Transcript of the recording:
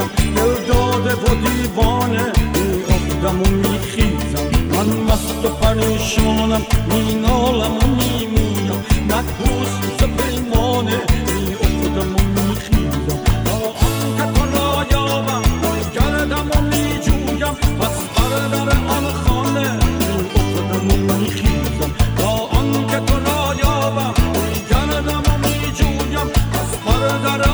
میشم، دل داده و دیوانه میافتم و میخیزم. من مست و پریشانم، مینالم و میمیرم، مدهوس ز پیمانه میافتم و میخیزم. تا آنکه تو را یابم گردم و میجویم، پس بر در آن خانه میافتم و میخیزم. تا آنکه تو را یابم گردم و میجویم، پس بر در